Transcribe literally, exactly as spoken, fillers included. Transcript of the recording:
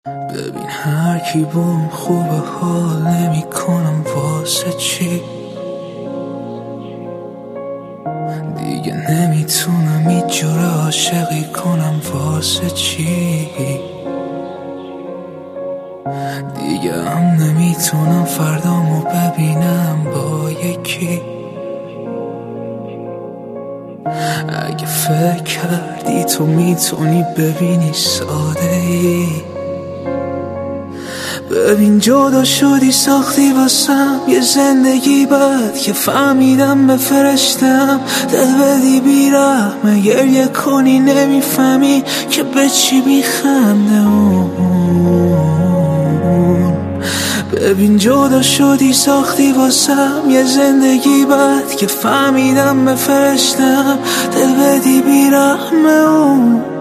ببین هر کی بوم خوبه حال نمی کنم واسه چی دیگه نمیتونم هیچ جور عاشقی کنم واسه چی دیگه هم نمیتونم فردامو ببینم با یکی اگه فکر کردی تو میتونی ببینی ساده ای ببین جدا شدی ساختی واسم یه زندگی بد که فهمیدم به فرشتم دل بدی بیرحمه گریه کنی نمیفهمی که به چی میخنده اون ببین جدا شدی ساختی واسم یه زندگی بد که فهمیدم به فرشتم دل بدی بیرحمه اون